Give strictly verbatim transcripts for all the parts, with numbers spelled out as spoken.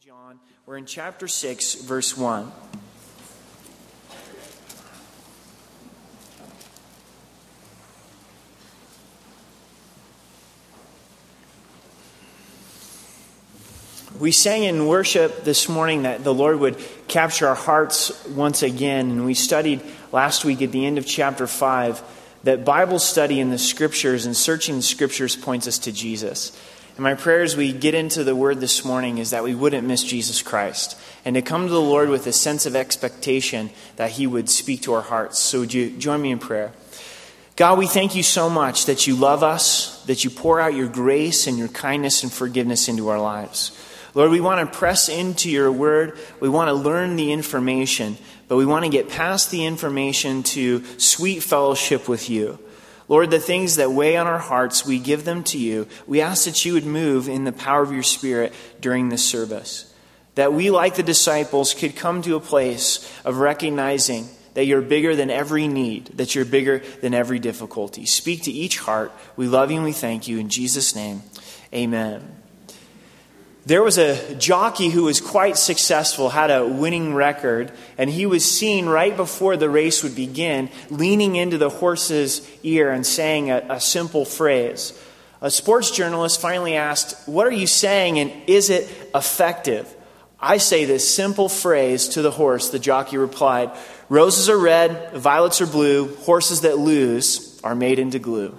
John. We're in chapter six, verse one. We sang in worship this morning that the Lord would capture our hearts once again, and we studied last week at the end of chapter five that Bible study in the Scriptures and searching the Scriptures points us to Jesus. And my prayer as we get into the Word this morning is that we wouldn't miss Jesus Christ and to come to the Lord with a sense of expectation that He would speak to our hearts. So would you join me in prayer? God, we thank you so much that you love us, that you pour out your grace and your kindness and forgiveness into our lives. Lord, we want to press into your word. We want to learn the information, but we want to get past the information to sweet fellowship with you. Lord, the things that weigh on our hearts, we give them to you. We ask that you would move in the power of your Spirit during this service. That we, like the disciples, could come to a place of recognizing that you're bigger than every need, that you're bigger than every difficulty. Speak to each heart. We love you and we thank you. In Jesus' name, amen. There was a jockey who was quite successful, had a winning record, and he was seen right before the race would begin, leaning into the horse's ear and saying a, a simple phrase. A sports journalist finally asked, "What are you saying, and is it effective?" "I say this simple phrase to the horse," the jockey replied. "Roses are red, violets are blue, horses that lose are made into glue."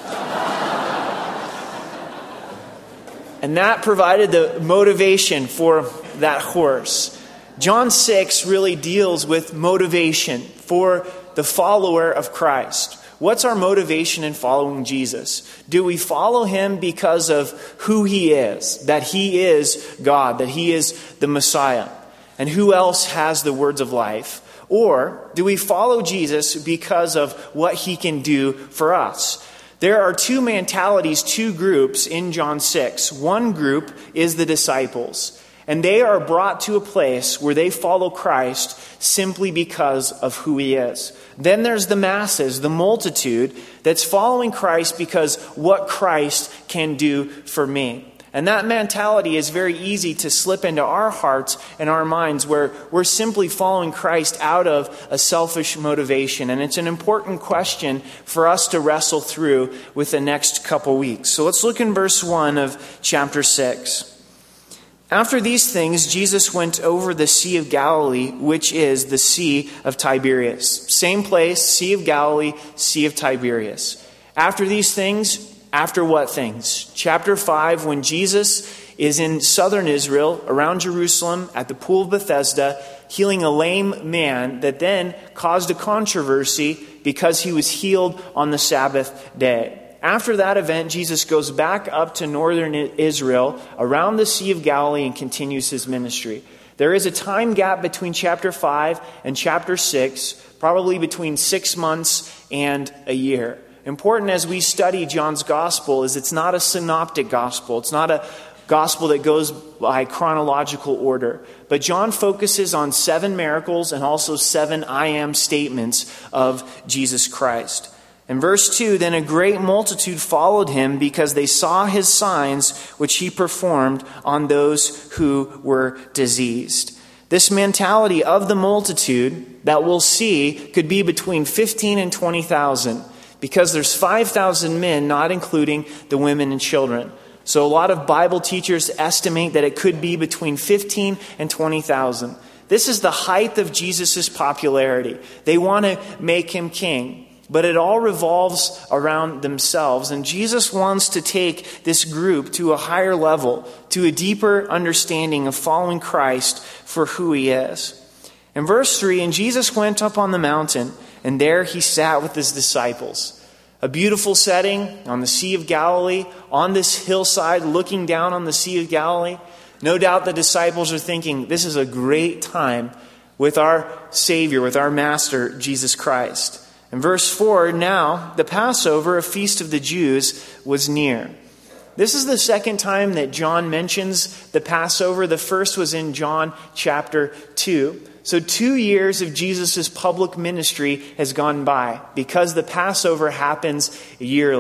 And that provided the motivation for that horse. John six really deals with motivation for the follower of Christ. What's our motivation in following Jesus? Do we follow him because of who he is? That he is God, that he is the Messiah. And who else has the words of life? Or do we follow Jesus because of what he can do for us? There are two mentalities, two groups in John six. One group is the disciples, and they are brought to a place where they follow Christ simply because of who he is. Then there's the masses, the multitude, that's following Christ because what Christ can do for me. And that mentality is very easy to slip into our hearts and our minds where we're simply following Christ out of a selfish motivation. And it's an important question for us to wrestle through with the next couple weeks. So let's look in verse one of chapter six. After these things, Jesus went over the Sea of Galilee, which is the Sea of Tiberias. Same place, Sea of Galilee, Sea of Tiberias. After these things, After what things? Chapter five, when Jesus is in southern Israel, around Jerusalem, at the pool of Bethesda, healing a lame man that then caused a controversy because he was healed on the Sabbath day. After that event, Jesus goes back up to northern Israel, around the Sea of Galilee, and continues his ministry. There is a time gap between chapter five and chapter six, probably between six months and a year. Important as we study John's gospel is it's not a synoptic gospel. It's not a gospel that goes by chronological order. But John focuses on seven miracles and also seven I am statements of Jesus Christ. In verse two, then a great multitude followed him because they saw his signs which he performed on those who were diseased. This mentality of the multitude that we'll see could be between fifteen and twenty thousand. Because there's five thousand men, not including the women and children. So a lot of Bible teachers estimate that it could be between fifteen and twenty thousand. This is the height of Jesus' popularity. They want to make him king. But it all revolves around themselves. And Jesus wants to take this group to a higher level, to a deeper understanding of following Christ for who he is. In verse three, and Jesus went up on the mountain, and there he sat with his disciples. A beautiful setting on the Sea of Galilee, on this hillside looking down on the Sea of Galilee. No doubt the disciples are thinking, this is a great time with our Savior, with our Master, Jesus Christ. In verse four, now the Passover, a feast of the Jews, was near. This is the second time that John mentions the Passover. The first was in John chapter two. So two years of Jesus' public ministry has gone by because the Passover happens yearly.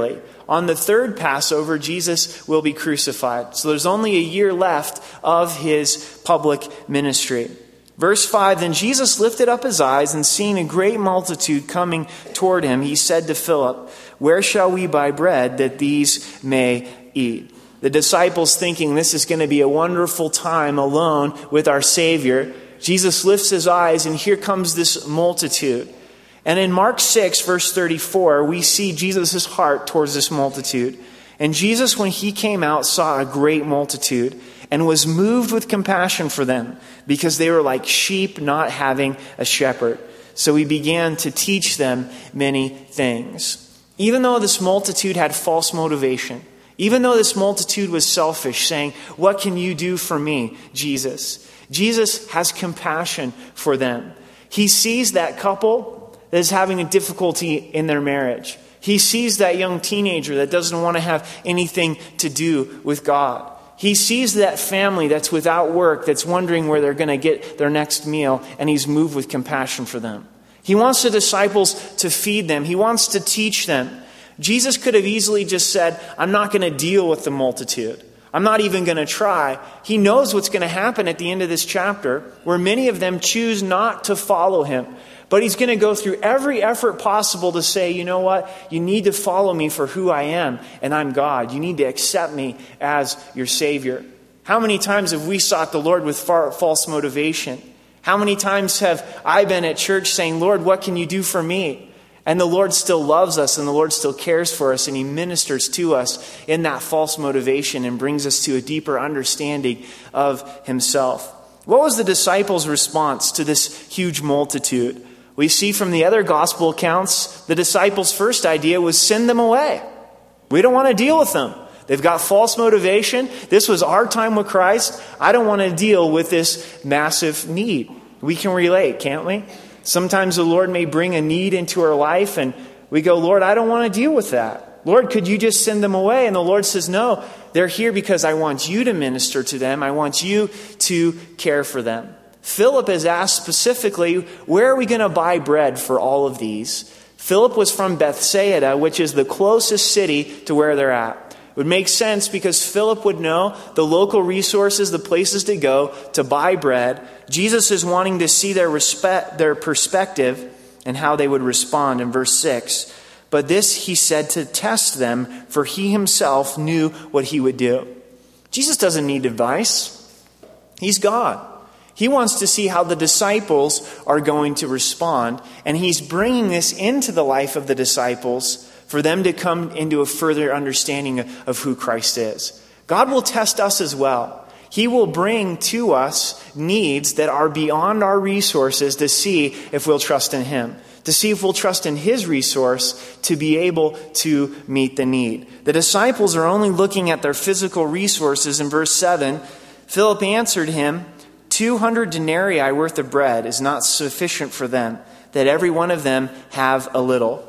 On the third Passover, Jesus will be crucified. So there's only a year left of his public ministry. Verse five, then Jesus lifted up his eyes, and seeing a great multitude coming toward him, he said to Philip, where shall we buy bread that these may eat? The disciples, thinking this is going to be a wonderful time alone with our Savior, Jesus lifts his eyes, and here comes this multitude. And in Mark six, verse thirty-four, we see Jesus' heart towards this multitude. And Jesus, when he came out, saw a great multitude and was moved with compassion for them, because they were like sheep not having a shepherd. So he began to teach them many things. Even though this multitude had false motivation, even though this multitude was selfish, saying, what can you do for me, Jesus? Jesus has compassion for them. He sees that couple that is having a difficulty in their marriage. He sees that young teenager that doesn't want to have anything to do with God. He sees that family that's without work, that's wondering where they're going to get their next meal, and he's moved with compassion for them. He wants the disciples to feed them. He wants to teach them. Jesus could have easily just said, I'm not going to deal with the multitude. I'm not even going to try. He knows what's going to happen at the end of this chapter, where many of them choose not to follow him. But he's going to go through every effort possible to say, you know what? You need to follow me for who I am, and I'm God. You need to accept me as your Savior. How many times have we sought the Lord with far, false motivation? How many times have I been at church saying, Lord, what can you do for me? And the Lord still loves us, and the Lord still cares for us, and he ministers to us in that false motivation and brings us to a deeper understanding of himself. What was the disciples' response to this huge multitude? We see from the other gospel accounts, the disciples' first idea was send them away. We don't want to deal with them. They've got false motivation. This was our time with Christ. I don't want to deal with this massive need. We can relate, can't we? Sometimes the Lord may bring a need into our life and we go, Lord, I don't want to deal with that. Lord, could you just send them away? And the Lord says, no, they're here because I want you to minister to them. I want you to care for them. Philip is asked specifically, where are we going to buy bread for all of these? Philip was from Bethsaida, which is the closest city to where they're at. It would make sense because Philip would know the local resources, the places to go to buy bread. Jesus is wanting to see their respect, their perspective and how they would respond in verse six. But this he said to test them, for he himself knew what he would do. Jesus doesn't need advice. He's God. He wants to see how the disciples are going to respond. And he's bringing this into the life of the disciples for them to come into a further understanding of who Christ is. God will test us as well. He will bring to us needs that are beyond our resources to see if we'll trust in him, to see if we'll trust in his resource to be able to meet the need. The disciples are only looking at their physical resources. In verse seven, Philip answered him, two hundred denarii worth of bread is not sufficient for them, that every one of them have a little.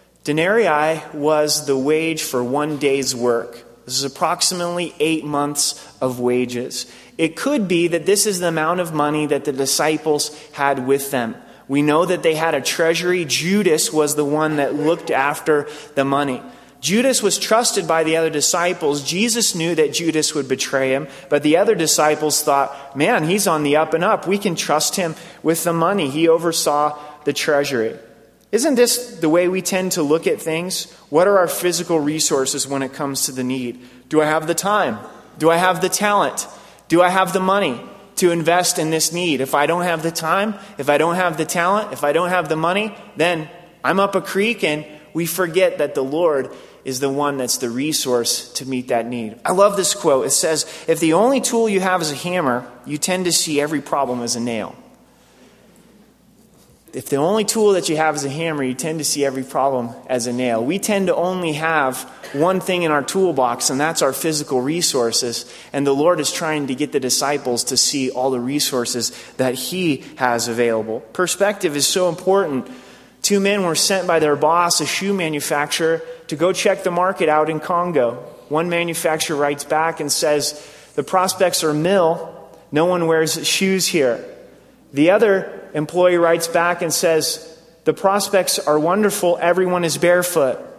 Denarii was the wage for one day's work. This is approximately eight months of wages. It could be that this is the amount of money that the disciples had with them. We know that they had a treasury. Judas was the one that looked after the money. Judas was trusted by the other disciples. Jesus knew that Judas would betray him, but the other disciples thought, man, he's on the up and up. We can trust him with the money. He oversaw the treasury. Isn't this the way we tend to look at things? What are our physical resources when it comes to the need? Do I have the time? Do I have the talent? Do I have the money to invest in this need? If I don't have the time, if I don't have the talent, if I don't have the money, then I'm up a creek and we forget that the Lord is the one that's the resource to meet that need. I love this quote. It says, if the only tool you have is a hammer, you tend to see every problem as a nail. If the only tool that you have is a hammer, you tend to see every problem as a nail. We tend to only have one thing in our toolbox, and that's our physical resources. And the Lord is trying to get the disciples to see all the resources that he has available. Perspective is so important. Two men were sent by their boss, a shoe manufacturer, to go check the market out in Congo. One manufacturer writes back and says, the prospects are nil. No one wears shoes here. The other employee writes back and says, the prospects are wonderful. Everyone is barefoot.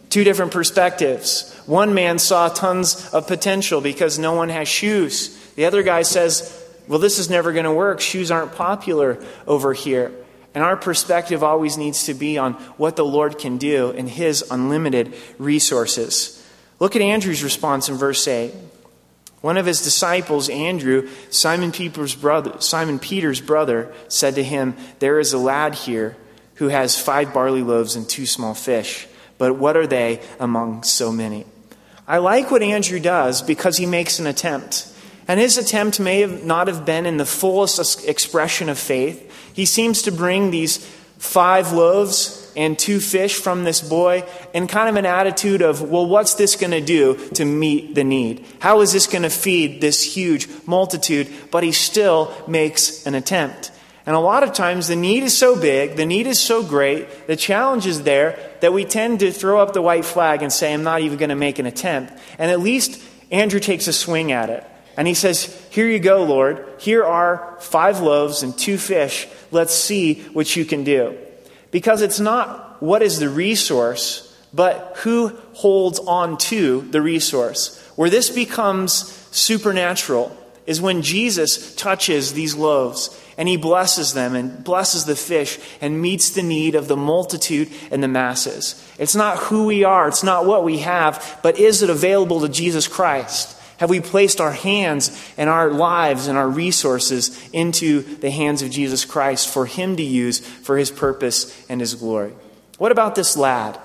Two different perspectives. One man saw tons of potential because no one has shoes. The other guy says, well, this is never going to work. Shoes aren't popular over here. And our perspective always needs to be on what the Lord can do in his unlimited resources. Look at Andrew's response in verse eight. One of his disciples, Andrew, Simon Peter's brother, Simon Peter's brother, said to him, there is a lad here who has five barley loaves and two small fish. But what are they among so many? I like what Andrew does because he makes an attempt. And his attempt may have not have been in the fullest expression of faith. He seems to bring these five loaves and two fish from this boy in kind of an attitude of, well, what's this going to do to meet the need? How is this going to feed this huge multitude? But he still makes an attempt. And a lot of times the need is so big, the need is so great, the challenge is there, that we tend to throw up the white flag and say, I'm not even going to make an attempt. And at least Andrew takes a swing at it. And he says, here you go, Lord. Here are five loaves and two fish. Let's see what you can do. Because it's not what is the resource, but who holds on to the resource. Where this becomes supernatural is when Jesus touches these loaves and he blesses them and blesses the fish and meets the need of the multitude and the masses. It's not who we are, it's not what we have, but is it available to Jesus Christ? Have we placed our hands and our lives and our resources into the hands of Jesus Christ for him to use for his purpose and his glory? What about this lad?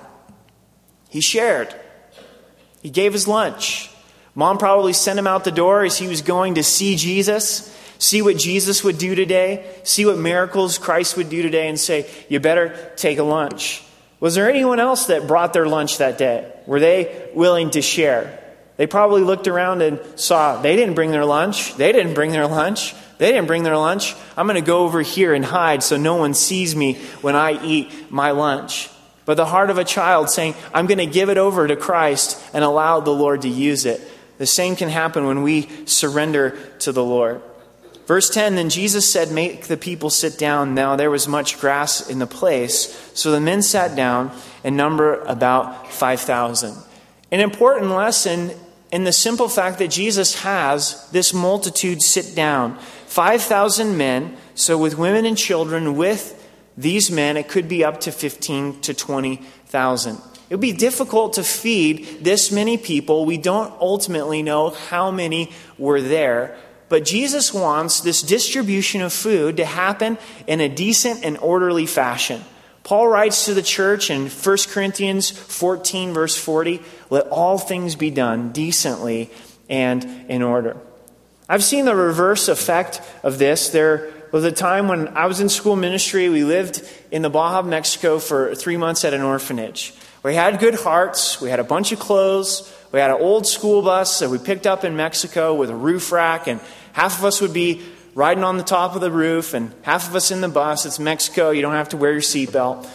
He shared. He gave his lunch. Mom probably sent him out the door as he was going to see Jesus, see what Jesus would do today, see what miracles Christ would do today, and say, you better take a lunch. Was there anyone else that brought their lunch that day? Were they willing to share? They probably looked around and saw they didn't bring their lunch. They didn't bring their lunch. They didn't bring their lunch. I'm going to go over here and hide so no one sees me when I eat my lunch. But the heart of a child saying, I'm going to give it over to Christ and allow the Lord to use it. The same can happen when we surrender to the Lord. Verse ten, then Jesus said, make the people sit down. Now there was much grass in the place. So the men sat down in number about five thousand. An important lesson in the simple fact that Jesus has this multitude sit down. five thousand men, so with women and children, with these men, it could be up to fifteen to twenty thousand. It would be difficult to feed this many people. We don't ultimately know how many were there. But Jesus wants this distribution of food to happen in a decent and orderly fashion. Paul writes to the church in First Corinthians fourteen, verse forty, let all things be done decently and in order. I've seen the reverse effect of this. There was a time when I was in school ministry. We lived in the Baja of Mexico for three months at an orphanage. We had good hearts. We had a bunch of clothes. We had an old school bus that we picked up in Mexico with a roof rack, and half of us would be riding on the top of the roof, and half of us in the bus. It's Mexico. You don't have to wear your seatbelt.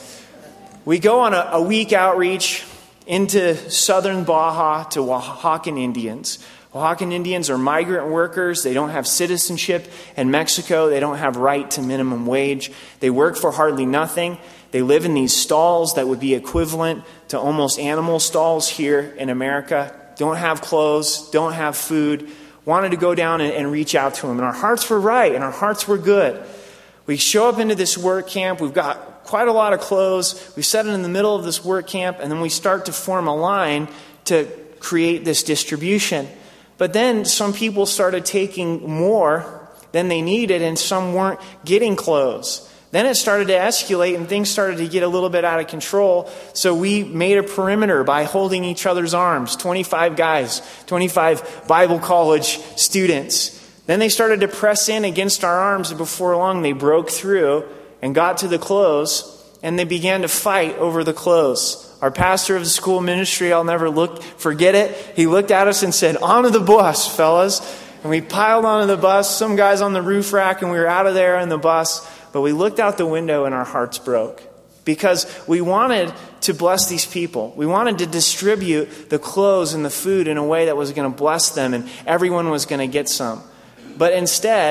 We go on a, a week outreach into southern Baja to Oaxacan Indians. Oaxacan Indians are migrant workers. They don't have citizenship in Mexico. They don't have right to minimum wage. They work for hardly nothing. They live in these stalls that would be equivalent to almost animal stalls here in America. Don't have clothes, don't have food. Wanted to go down and, and reach out to them. And our hearts were right, and our hearts were good. We show up into this work camp. We've got quite a lot of clothes. We set it in the middle of this work camp, and then we start to form a line to create this distribution. But then some people started taking more than they needed, and some weren't getting clothes. Then it started to escalate, and things started to get a little bit out of control. So we made a perimeter by holding each other's arms. twenty-five guys, twenty-five Bible college students. Then they started to press in against our arms, and before long they broke through and got to the clothes, and they began to fight over the clothes. Our pastor of the school ministry, I'll never look, forget it. He looked at us and said, onto the bus, fellas. And we piled onto the bus, some guys on the roof rack, and we were out of there in the bus. But we looked out the window and our hearts broke because we wanted to bless these people. We wanted to distribute the clothes and the food in a way that was going to bless them and everyone was going to get some. But instead,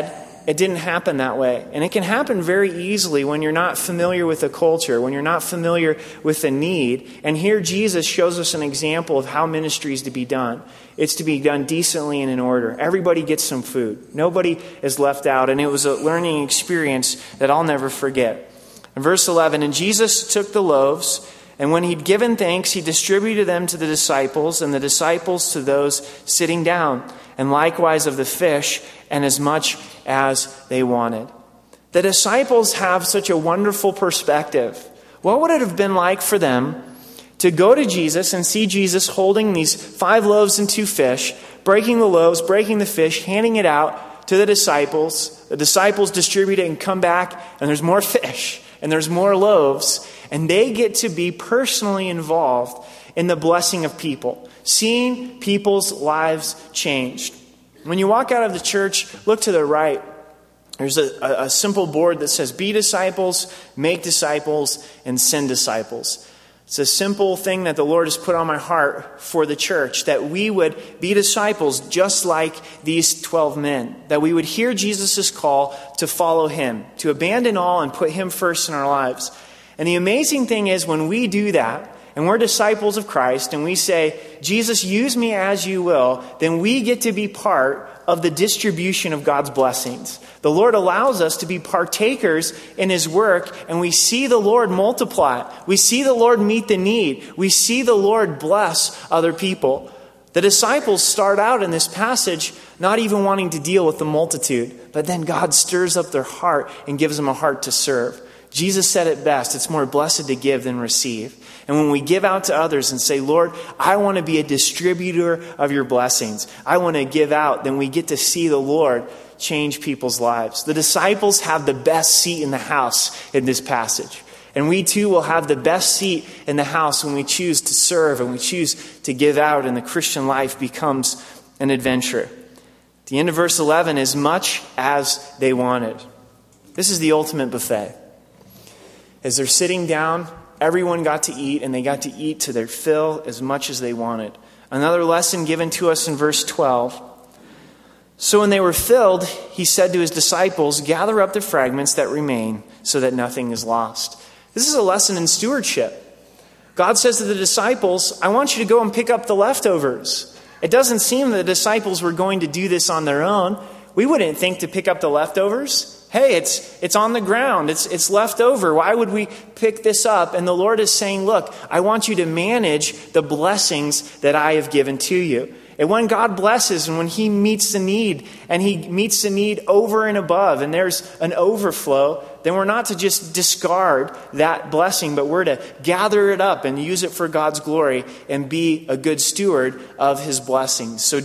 it didn't happen that way. And it can happen very easily when you're not familiar with the culture, when you're not familiar with the need. And here Jesus shows us an example of how ministry is to be done. It's to be done decently and in order. Everybody gets some food. Nobody is left out. And it was a learning experience that I'll never forget. In verse eleven, and Jesus took the loaves, and when he'd given thanks, he distributed them to the disciples, and the disciples to those sitting down, and likewise of the fish, and as much as they wanted. The disciples have such a wonderful perspective. What would it have been like for them to go to Jesus and see Jesus holding these five loaves and two fish, breaking the loaves, breaking the fish, handing it out to the disciples. The disciples distribute it and come back, and there's more fish, and there's more loaves. And they get to be personally involved in the blessing of people, seeing people's lives changed. When you walk out of the church, look to the right. There's a, a, a simple board that says, be disciples, make disciples, and send disciples. It's a simple thing that the Lord has put on my heart for the church, that we would be disciples just like these twelve men, that we would hear Jesus' call to follow him, to abandon all and put him first in our lives. And the amazing thing is when we do that, and we're disciples of Christ, and we say, Jesus, use me as you will, then we get to be part of the distribution of God's blessings. The Lord allows us to be partakers in his work, and we see the Lord multiply. We see the Lord meet the need. We see the Lord bless other people. The disciples start out in this passage not even wanting to deal with the multitude, but then God stirs up their heart and gives them a heart to serve. Jesus said it best, it's more blessed to give than receive. And when we give out to others and say, Lord, I want to be a distributor of your blessings, I want to give out, then we get to see the Lord change people's lives. The disciples have the best seat in the house in this passage. And we too will have the best seat in the house when we choose to serve and we choose to give out, and the Christian life becomes an adventure. The end of verse eleven, as much as they wanted. This is the ultimate buffet. As they're sitting down, everyone got to eat, and they got to eat to their fill as much as they wanted. Another lesson given to us in verse twelve. So when they were filled, he said to his disciples, gather up the fragments that remain so that nothing is lost. This is a lesson in stewardship. God says to the disciples, I want you to go and pick up the leftovers. It doesn't seem that the disciples were going to do this on their own. We wouldn't think to pick up the leftovers. Hey, it's it's on the ground. It's it's left over. Why would we pick this up? And the Lord is saying, look, I want you to manage the blessings that I have given to you. And when God blesses and when he meets the need, and he meets the need over and above, and there's an overflow, then we're not to just discard that blessing, but we're to gather it up and use it for God's glory and be a good steward of his blessings. So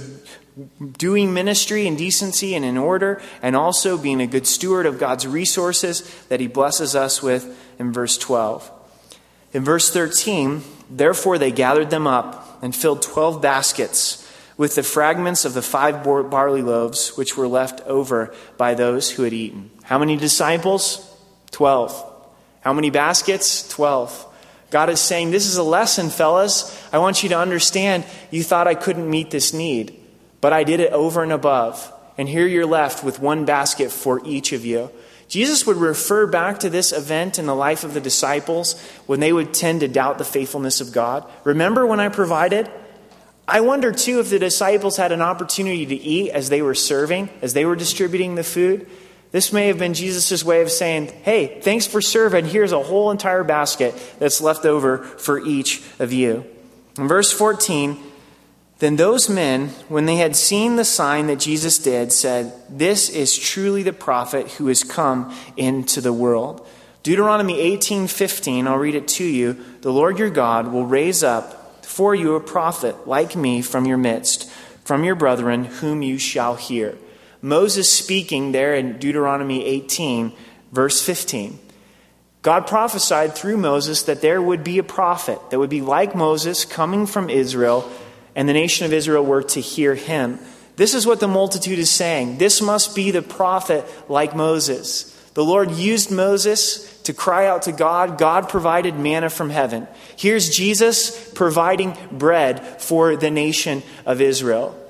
doing ministry in decency and in order, and also being a good steward of God's resources that he blesses us with in verse twelve. In verse thirteen, therefore they gathered them up and filled twelve baskets with the fragments of the five barley loaves which were left over by those who had eaten. How many disciples? Twelve. How many baskets? Twelve. God is saying, this is a lesson, fellas. I want you to understand, you thought I couldn't meet this need, but I did it over and above. And here you're left with one basket for each of you. Jesus would refer back to this event in the life of the disciples when they would tend to doubt the faithfulness of God. Remember when I provided? I wonder too if the disciples had an opportunity to eat as they were serving, as they were distributing the food. This may have been Jesus' way of saying, hey, thanks for serving. Here's a whole entire basket that's left over for each of you. In verse fourteen, then those men, when they had seen the sign that Jesus did, said, this is truly the prophet who has come into the world. Deuteronomy eighteen fifteen, I'll read it to you. The Lord your God will raise up for you a prophet like me from your midst, from your brethren, whom you shall hear. Moses speaking there in Deuteronomy eighteen, verse fifteen. God prophesied through Moses that there would be a prophet that would be like Moses coming from Israel, and the nation of Israel were to hear him. This is what the multitude is saying. This must be the prophet like Moses. The Lord used Moses to cry out to God. God provided manna from heaven. Here's Jesus providing bread for the nation of Israel.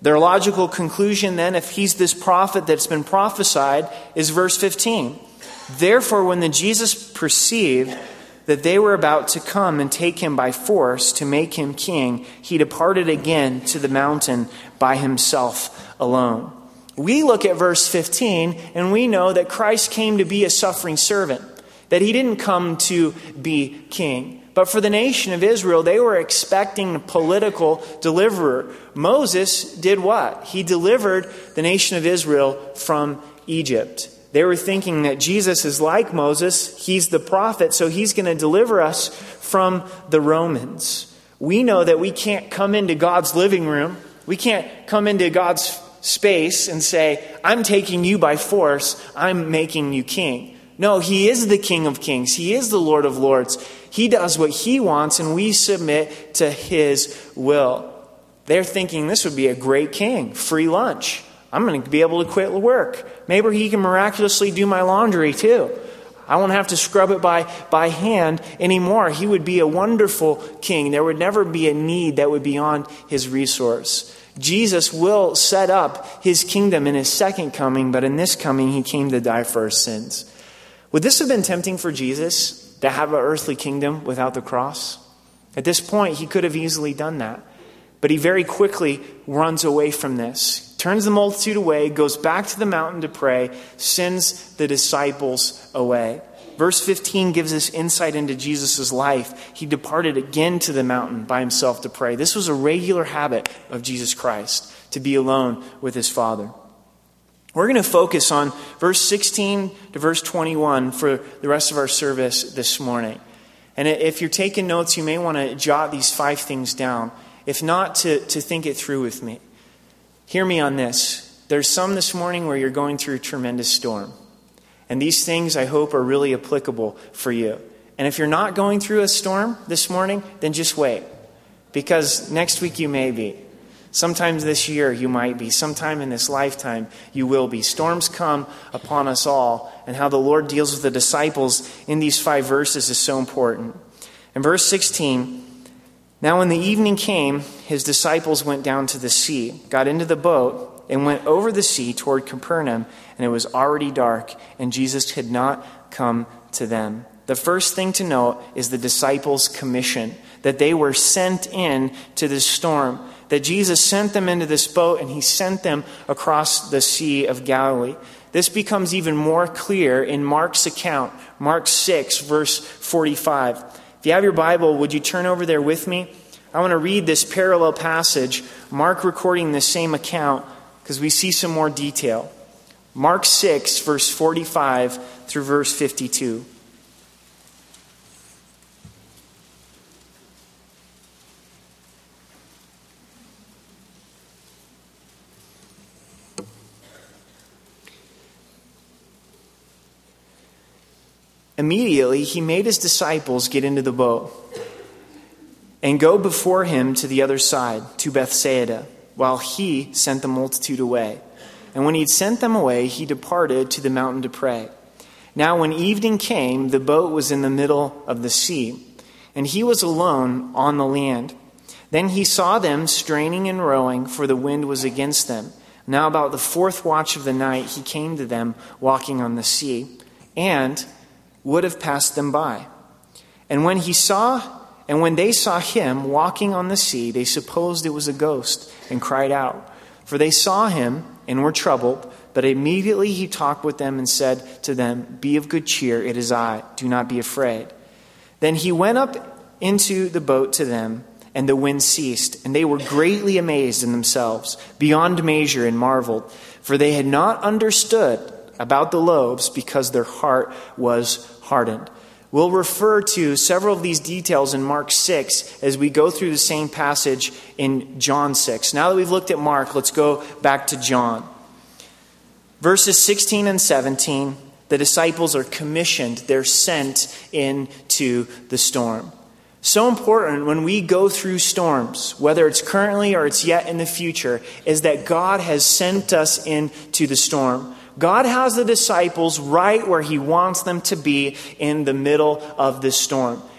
Their logical conclusion then, if he's this prophet that's been prophesied, is verse fifteen. Therefore, when the Jesus perceived that they were about to come and take him by force to make him king, he departed again to the mountain by himself alone. We look at verse fifteen and we know that Christ came to be a suffering servant, that he didn't come to be king. But for the nation of Israel, they were expecting a political deliverer. Moses did what? He delivered the nation of Israel from Egypt. They were thinking that Jesus is like Moses. He's the prophet, so he's going to deliver us from the Romans. We know that we can't come into God's living room. We can't come into God's space and say, I'm taking you by force. I'm making you king. No, he is the King of Kings. He is the Lord of Lords. He does what he wants, and we submit to his will. They're thinking this would be a great king. Free lunch. I'm going to be able to quit work. Maybe he can miraculously do my laundry too. I won't have to scrub it by, by hand anymore. He would be a wonderful king. There would never be a need that would be beyond his resource. Jesus will set up his kingdom in his second coming, but in this coming, he came to die for our sins. Would this have been tempting for Jesus to have an earthly kingdom without the cross? At this point, he could have easily done that. But he very quickly runs away from this, turns the multitude away, goes back to the mountain to pray, sends the disciples away. Verse fifteen gives us insight into Jesus' life. He departed again to the mountain by himself to pray. This was a regular habit of Jesus Christ, to be alone with his Father. We're going to focus on verse sixteen to verse twenty-one for the rest of our service this morning. And if you're taking notes, you may want to jot these five things down. If not, to, to think it through with me. Hear me on this. There's some this morning where you're going through a tremendous storm. And these things, I hope, are really applicable for you. And if you're not going through a storm this morning, then just wait. Because next week you may be. Sometimes this year you might be. Sometime in this lifetime you will be. Storms come upon us all. And how the Lord deals with the disciples in these five verses is so important. In verse sixteen, now when the evening came, his disciples went down to the sea, got into the boat, and went over the sea toward Capernaum. And it was already dark, and Jesus had not come to them. The first thing to note is the disciples' commission, that they were sent in to this storm. That Jesus sent them into this boat and he sent them across the Sea of Galilee. This becomes even more clear in Mark's account, Mark six, verse forty-five. If you have your Bible, would you turn over there with me? I want to read this parallel passage, Mark recording the same account, because we see some more detail. Mark six, verse forty-five through verse fifty-two. Immediately, he made his disciples get into the boat and go before him to the other side, to Bethsaida, while he sent the multitude away. And when he had sent them away, he departed to the mountain to pray. Now, when evening came, the boat was in the middle of the sea, and he was alone on the land. Then he saw them straining and rowing, for the wind was against them. Now, about the fourth watch of the night, he came to them walking on the sea, and would have passed them by. And when he saw, and when they saw him walking on the sea, they supposed it was a ghost and cried out. For they saw him and were troubled, but immediately he talked with them and said to them, "Be of good cheer, it is I, do not be afraid." Then he went up into the boat to them, and the wind ceased, and they were greatly amazed in themselves, beyond measure, and marveled, for they had not understood about the loaves, because their heart was hardened. We'll refer to several of these details in Mark six as we go through the same passage in John six. Now that we've looked at Mark, let's go back to John. Verses sixteen and seventeen, the disciples are commissioned. They're sent into the storm. So important when we go through storms, whether it's currently or it's yet in the future, is that God has sent us into the storm. God has the disciples right where he wants them to be in the middle of this storm.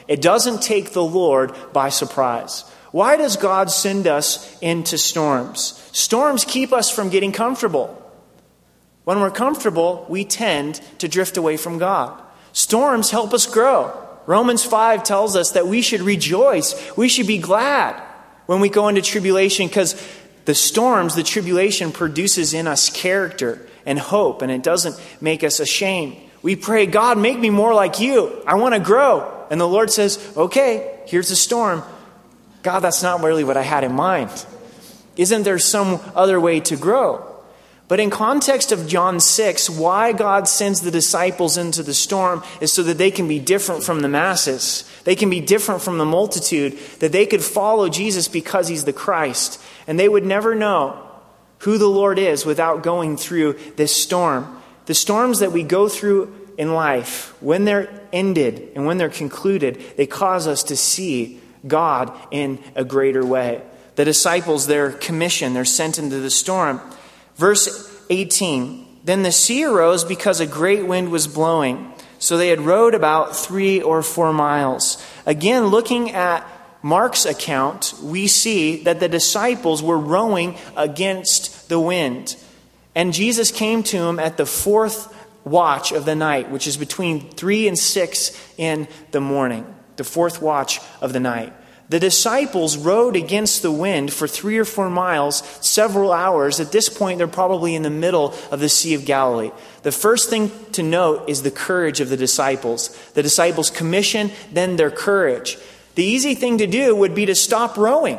It doesn't take the Lord by surprise. Why does God send us into storms? Storms keep us from getting comfortable. When we're comfortable, we tend to drift away from God. Storms help us grow. Romans five tells us that we should rejoice. We should be glad when we go into tribulation, because the storms, the tribulation produces in us character and hope, and it doesn't make us ashamed. We pray, God, make me more like you. I want to grow. And the Lord says, okay, here's the storm. God, that's not really what I had in mind. Isn't there some other way to grow? But in context of John six, why God sends the disciples into the storm is so that they can be different from the masses. They can be different from the multitude, that they could follow Jesus because he's the Christ. And they would never know who the Lord is without going through this storm. The storms that we go through in life, when they're ended and when they're concluded, they cause us to see God in a greater way. The disciples, they're commissioned, they're sent into the storm. Verse eighteen, then the sea arose because a great wind was blowing. So they had rowed about three or four miles. Again, looking at Mark's account, we see that the disciples were rowing against the wind. And Jesus came to them at the fourth watch of the night, which is between three and six in the morning. The fourth watch of the night. The disciples rowed against the wind for three or four miles, several hours. At this point, they're probably in the middle of the Sea of Galilee. The first thing to note is the courage of the disciples. The disciples' commission, then their courage. The easy thing to do would be to stop rowing.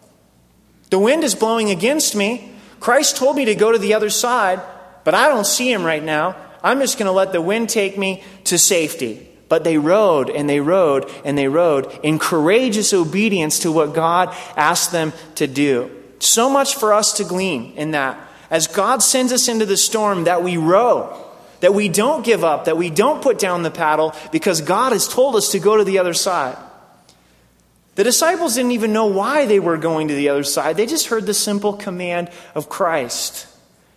The wind is blowing against me. Christ told me to go to the other side, but I don't see him right now. I'm just going to let the wind take me to safety. But they rowed and they rowed and they rowed in courageous obedience to what God asked them to do. So much for us to glean in that. As God sends us into the storm, that we row, that we don't give up, that we don't put down the paddle, because God has told us to go to the other side. The disciples didn't even know why they were going to the other side. They just heard the simple command of Christ.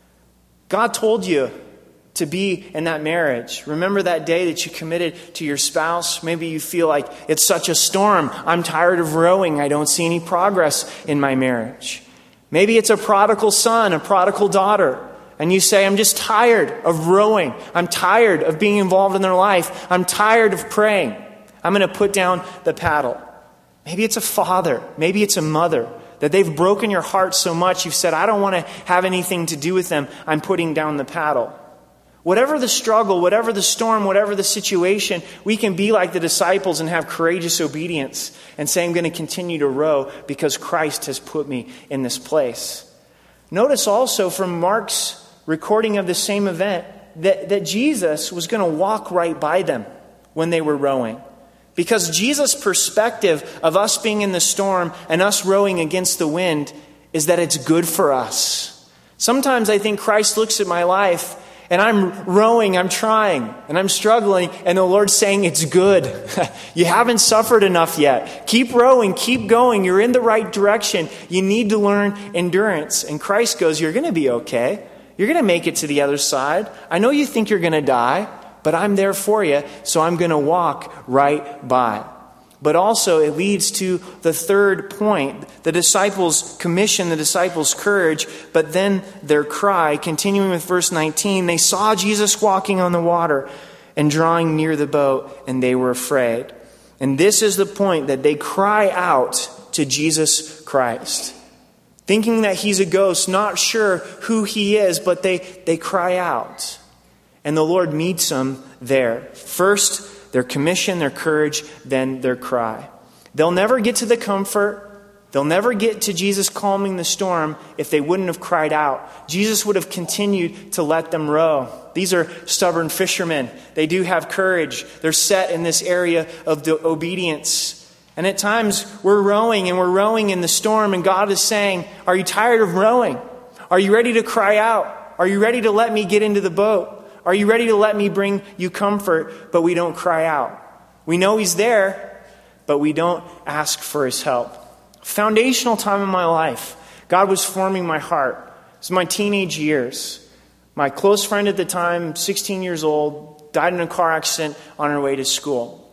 God told you to be in that marriage. Remember that day that you committed to your spouse? Maybe you feel like it's such a storm. I'm tired of rowing. I don't see any progress in my marriage. Maybe it's a prodigal son, a prodigal daughter. And you say, I'm just tired of rowing. I'm tired of being involved in their life. I'm tired of praying. I'm going to put down the paddle. Maybe it's a father. Maybe it's a mother. That they've broken your heart so much, you've said, I don't want to have anything to do with them. I'm putting down the paddle. Whatever the struggle, whatever the storm, whatever the situation, we can be like the disciples and have courageous obedience and say, I'm going to continue to row because Christ has put me in this place. Notice also from Mark's recording of the same event that, that Jesus was going to walk right by them when they were rowing. Because Jesus' perspective of us being in the storm and us rowing against the wind is that it's good for us. Sometimes I think Christ looks at my life and I'm rowing, I'm trying, and I'm struggling, and the Lord's saying it's good. You haven't suffered enough yet. Keep rowing, keep going. You're in the right direction. You need to learn endurance. And Christ goes, you're going to be okay. You're going to make it to the other side. I know you think you're going to die, but I'm there for you, so I'm going to walk right by. But also it leads to the third point, the disciples' commission, the disciples' courage, but then their cry. Continuing with verse nineteen, they saw Jesus walking on the water and drawing near the boat, and they were afraid. And this is the point, that they cry out to Jesus Christ. Thinking that he's a ghost, not sure who he is, but they, they cry out. And the Lord meets them there. First, their commission, their courage, then their cry. They'll never get to the comfort. They'll never get to Jesus calming the storm if they wouldn't have cried out. Jesus would have continued to let them row. These are stubborn fishermen. They do have courage. They're set in this area of the obedience. And at times we're rowing and we're rowing in the storm, and God is saying, are you tired of rowing? Are you ready to cry out? Are you ready to let me get into the boat? Are you ready to let me bring you comfort? But we don't cry out. We know he's there, but we don't ask for his help. Foundational time in my life. God was forming my heart. It was my teenage years. My close friend at the time, sixteen years old, died in a car accident on her way to school.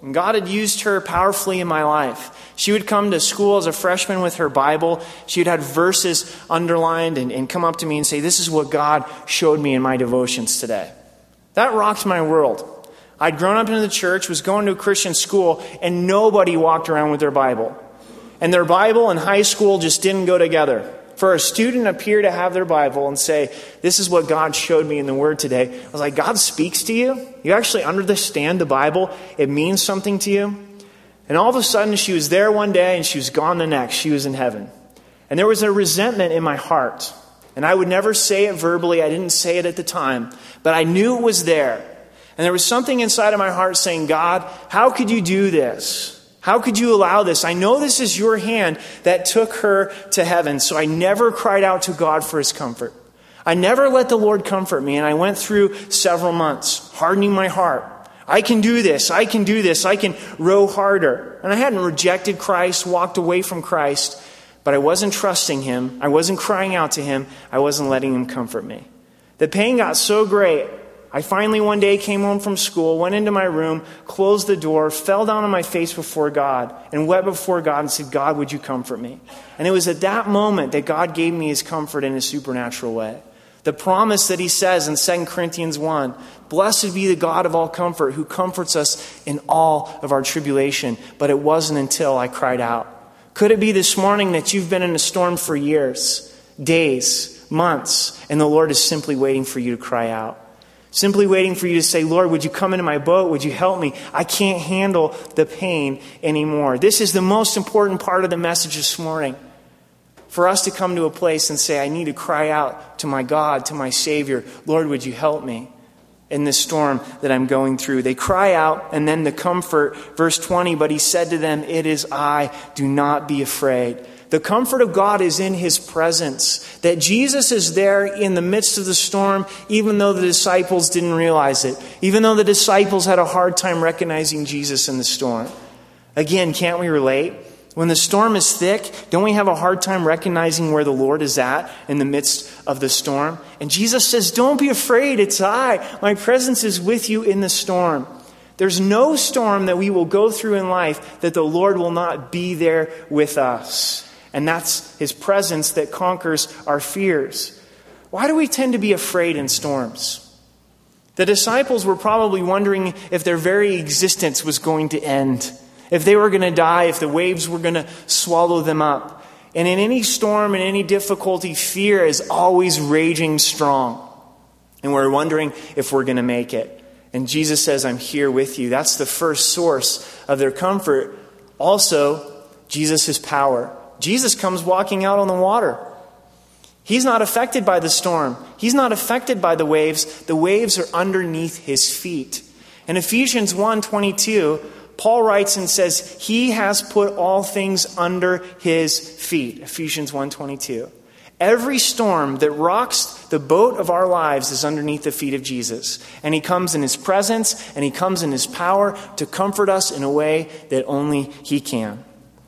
And God had used her powerfully in my life. She would come to school as a freshman with her Bible. She would have verses underlined and, and come up to me and say, this is what God showed me in my devotions today. That rocked my world. I'd grown up in the church, was going to a Christian school, and nobody walked around with their Bible. And their Bible and high school just didn't go together. For a student up here to have their Bible and say, this is what God showed me in the Word today, I was like, God speaks to you? You actually understand the Bible? It means something to you? And all of a sudden, she was there one day and she was gone the next. She was in heaven. And there was a resentment in my heart. And I would never say it verbally. I didn't say it at the time. But I knew it was there. And there was something inside of my heart saying, God, how could you do this? How could you allow this? I know this is your hand that took her to heaven. So I never cried out to God for his comfort. I never let the Lord comfort me. And I went through several months hardening my heart. I can do this. I can do this. I can row harder. And I hadn't rejected Christ, walked away from Christ, but I wasn't trusting him. I wasn't crying out to him. I wasn't letting him comfort me. The pain got so great. I finally one day came home from school, went into my room, closed the door, fell down on my face before God, and wept before God and said, God, would you comfort me? And it was at that moment that God gave me his comfort in a supernatural way. The promise that he says in Second Corinthians one, blessed be the God of all comfort who comforts us in all of our tribulation. But it wasn't until I cried out. Could it be this morning that you've been in a storm for years, days, months, and the Lord is simply waiting for you to cry out? Simply waiting for you to say, Lord, would you come into my boat? Would you help me? I can't handle the pain anymore. This is the most important part of the message this morning. For us to come to a place and say, I need to cry out to my God, to my Savior. Lord, would you help me in this storm that I'm going through? They cry out, and then the comfort, verse twenty, but he said to them, it is I, do not be afraid. The comfort of God is in his presence. That Jesus is there in the midst of the storm, even though the disciples didn't realize it. Even though the disciples had a hard time recognizing Jesus in the storm. Again, can't we relate? When the storm is thick, don't we have a hard time recognizing where the Lord is at in the midst of the storm? And Jesus says, don't be afraid, it's I. My presence is with you in the storm. There's no storm that we will go through in life that the Lord will not be there with us. And that's his presence that conquers our fears. Why do we tend to be afraid in storms? The disciples were probably wondering if their very existence was going to end. If they were going to die, if the waves were going to swallow them up. And in any storm, in any difficulty, fear is always raging strong. And we're wondering if we're going to make it. And Jesus says, I'm here with you. That's the first source of their comfort. Also, Jesus' power. Jesus comes walking out on the water. He's not affected by the storm. He's not affected by the waves. The waves are underneath his feet. In Ephesians one twenty-two, Paul writes and says, he has put all things under his feet. Ephesians one twenty-two. Every storm that rocks the boat of our lives is underneath the feet of Jesus. And he comes in his presence and he comes in his power to comfort us in a way that only he can.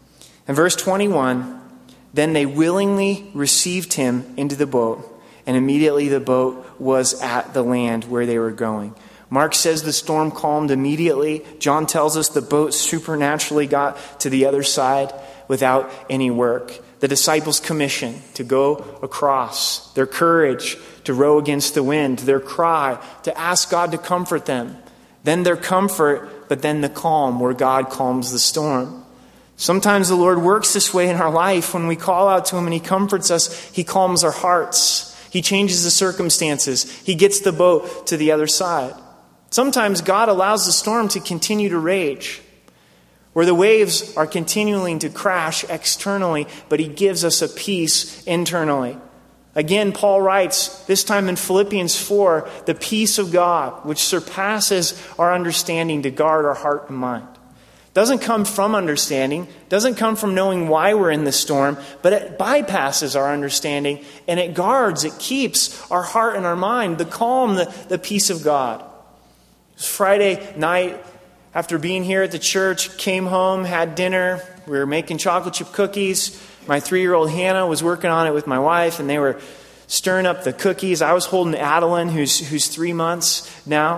In verse twenty-one, then they willingly received him into the boat, and immediately the boat was at the land where they were going. Mark says the storm calmed immediately. John tells us the boat supernaturally got to the other side without any work. The disciples' commission to go across, their courage to row against the wind, their cry to ask God to comfort them, then their comfort, but then the calm where God calms the storm. Sometimes the Lord works this way in our life. When we call out to him and he comforts us, he calms our hearts. He changes the circumstances. He gets the boat to the other side. Sometimes God allows the storm to continue to rage, where the waves are continuing to crash externally, but he gives us a peace internally. Again, Paul writes, this time in Philippians four, the peace of God, which surpasses our understanding, to guard our heart and mind. Doesn't come from understanding, doesn't come from knowing why we're in the storm, but it bypasses our understanding and it guards, it keeps our heart and our mind, the calm, the, the peace of God. It was Friday night after being here at the church, came home, had dinner, we were making chocolate chip cookies. My three-year-old Hannah was working on it with my wife and they were stirring up the cookies. I was holding Adeline, who's, who's three months now.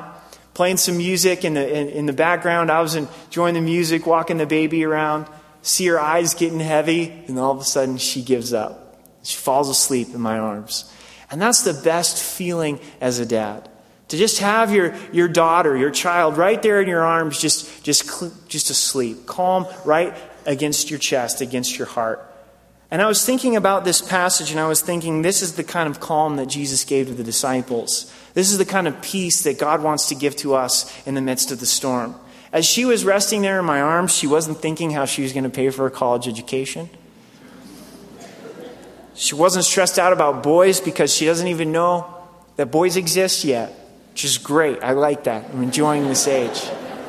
playing some music in the in, in the background. I was enjoying the music, walking the baby around, see her eyes getting heavy, and all of a sudden she gives up. She falls asleep in my arms. And that's the best feeling as a dad. To just have your, your daughter, your child right there in your arms, just, just, just asleep, calm right against your chest, against your heart. And I was thinking about this passage, and I was thinking this is the kind of calm that Jesus gave to the disciples. This is the kind of peace that God wants to give to us in the midst of the storm. As she was resting there in my arms, she wasn't thinking how she was going to pay for a college education. She wasn't stressed out about boys because she doesn't even know that boys exist yet, which is great. I like that. I'm enjoying this age.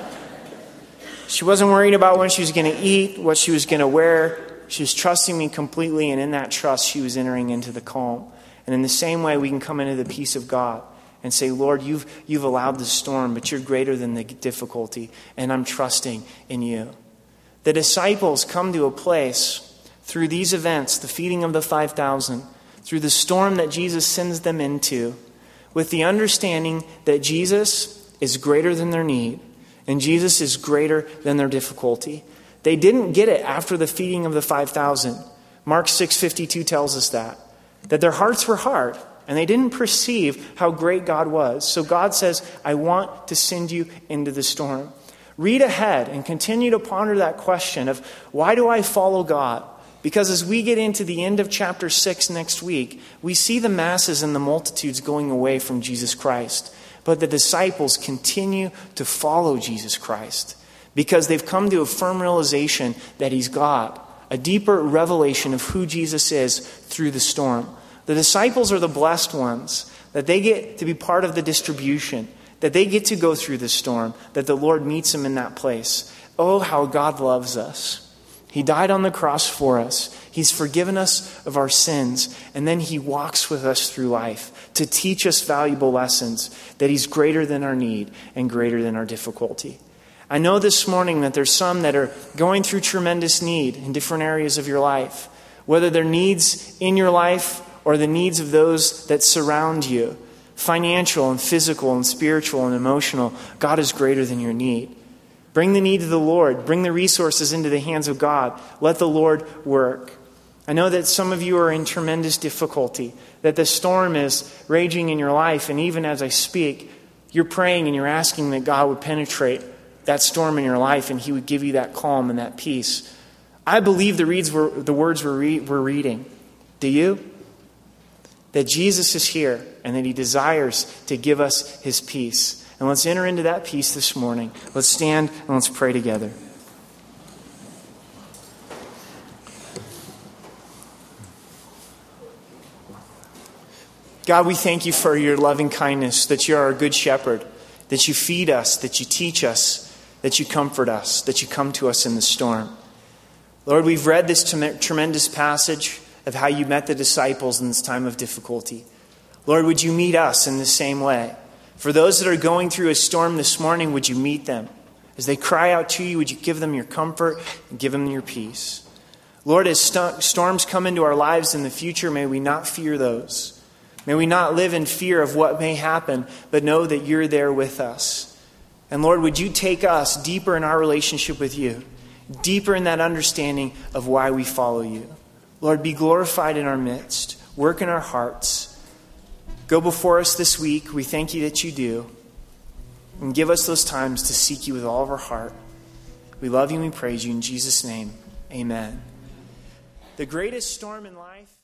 She wasn't worried about when she was going to eat, what she was going to wear. She was trusting me completely, and in that trust, she was entering into the calm. And in the same way, we can come into the peace of God and say, Lord, you've, you've allowed the storm, but you're greater than the difficulty, and I'm trusting in you. The disciples come to a place through these events, the feeding of the five thousand, through the storm that Jesus sends them into, with the understanding that Jesus is greater than their need, and Jesus is greater than their difficulty. They didn't get it after the feeding of the five thousand. Mark six fifty-two tells us that. That their hearts were hard, and they didn't perceive how great God was. So God says, I want to send you into the storm. Read ahead and continue to ponder that question of, why do I follow God? Because as we get into the end of chapter six next week, we see the masses and the multitudes going away from Jesus Christ. But the disciples continue to follow Jesus Christ because they've come to a firm realization that he's God, a deeper revelation of who Jesus is through the storm. The disciples are the blessed ones, that they get to be part of the distribution, that they get to go through the storm, that the Lord meets them in that place. Oh, how God loves us. He died on the cross for us. He's forgiven us of our sins. And then he walks with us through life to teach us valuable lessons, that he's greater than our need and greater than our difficulty. I know this morning that there's some that are going through tremendous need in different areas of your life, whether they're needs in your life or the needs of those that surround you, financial and physical and spiritual and emotional. God is greater than your need. Bring the need to the Lord. Bring the resources into the hands of God. Let the Lord work. I know that some of you are in tremendous difficulty, that the storm is raging in your life, and even as I speak, you're praying and you're asking that God would penetrate that storm in your life and he would give you that calm and that peace. I believe the, reads were, the words we're, re- we're reading. Do you? That Jesus is here and that he desires to give us his peace. And let's enter into that peace this morning. Let's stand and let's pray together. God, we thank you for your loving kindness, that you are a good shepherd, that you feed us, that you teach us, that you comfort us, that you come to us in the storm. Lord, we've read this tremendous passage of how you met the disciples in this time of difficulty. Lord, would you meet us in the same way? For those that are going through a storm this morning, would you meet them? As they cry out to you, would you give them your comfort and give them your peace? Lord, as st- storms come into our lives in the future, may we not fear those. May we not live in fear of what may happen, but know that you're there with us. And Lord, would you take us deeper in our relationship with you, deeper in that understanding of why we follow you. Lord, be glorified in our midst. Work in our hearts. Go before us this week. We thank you that you do. And give us those times to seek you with all of our heart. We love you and we praise you in Jesus' name. Amen. The greatest storm in life